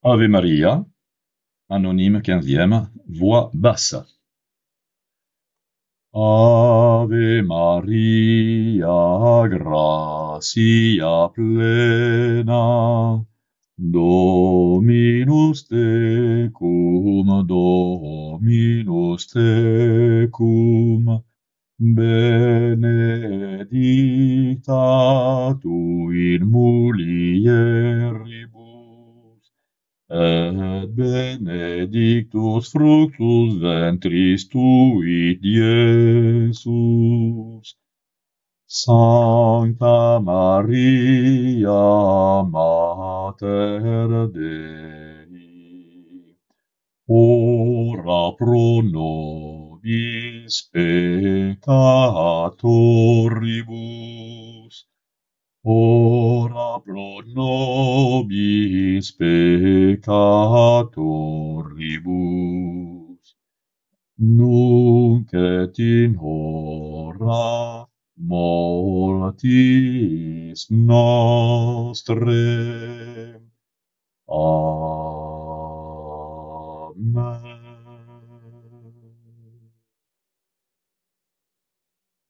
Ave Maria, anonyme 15e, voix basse. Ave Maria, gratia plena, Dominus tecum, benedicta tu in mulieribus, et benedictus fructus ventris tui, Iesus. Sancta Maria, Mater Dei, ora pro nobis peccatoribus, ora pro nobis peccatoribus, nunc et in hora mortis nostrae. Amen.